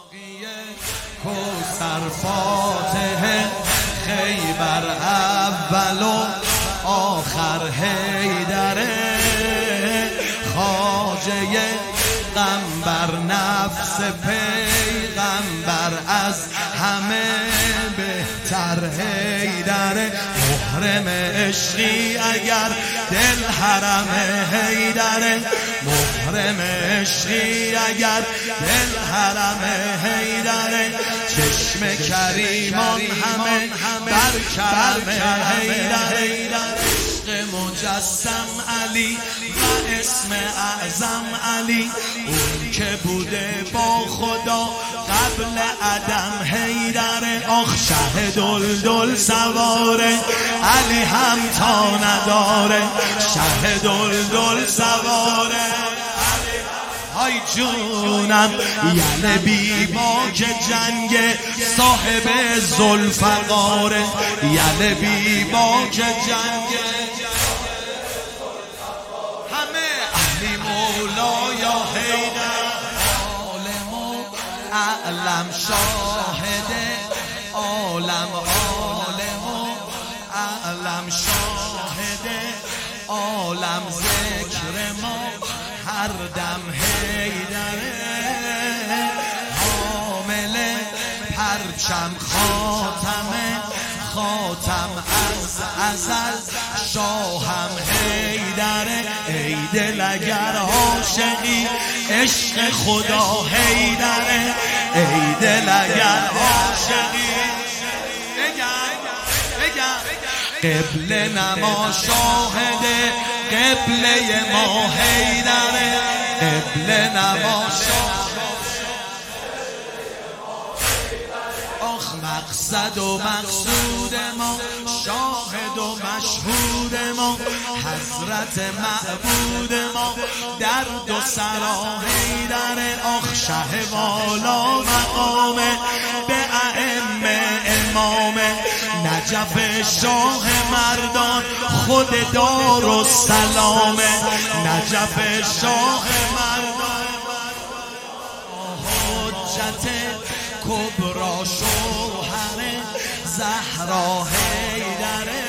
کوثر فاتح خیبر اول و آخر حیدر خواجه قنبر نفس پیغمبر از همه بهتر حیدر محرم عشقی اگر دل حرم حیدر محرم عشقی اگر دل حرم حیدر چشم کریمان همه بر کرم حیدر مجسم علی و اسم اعظم علی اون که بوده با خدا قبل عدم حیدر آخ شه دلدل سواره علی هم تا نداره شه دلدل سواره های جونم یعنی بی باک جنگ صاحب ذوالفقاره یعنی بی باک جنگ همه علی مولا یا حیدر عالم و اعلم شاهد عالم عالم و اعلم شاهد عالم ذکر ما هر دم حیدره حامل پرچم خاتم از ازل شاهم حیدره ای دل اگر عاشقی عشق خدا حیدره ای دل اگر عاشقی قبله نما شاهده قبله ما حیدره قبله نما شاهده آخ مقصد و مقصود ما شاهد و مشهود ما حضرت معبود ما در دو سرا حیدره آخ شه والا مقامه به ائمه امامه نجف شاه مردان خود دار و سلامه نجف شاه مردان حجت کبرا شوهر زهرا حیدره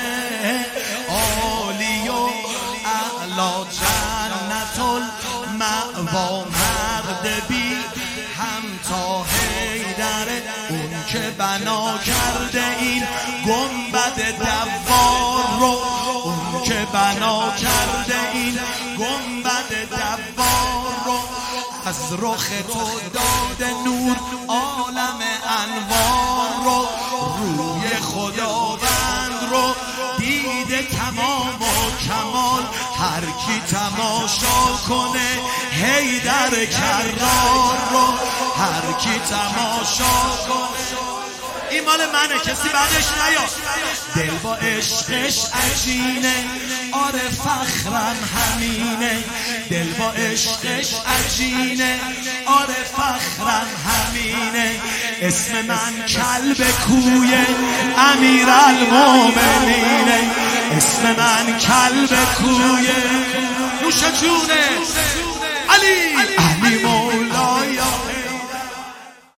عالی و اعلا جنت المأوا مرد بی همتا حیدره اون که بنا کرده این گنبد دوار رو اون که بنا کرده این گنبد دوار رو از رخ تو داده نور عالم انوار رو روی خداوند رو دیده تمام و کمال هر کی تماشا کنه حیدر کرار رو هر کی تماشا کنه این مال منه کسی بعدش نیاد دل با عشقش عجینه آره فخرم همینه دل با عشقش عجینه آره فخرم همینه اسم من کلب کوی امیرالمومنینه اسم من کلب کوی نوش جونه علی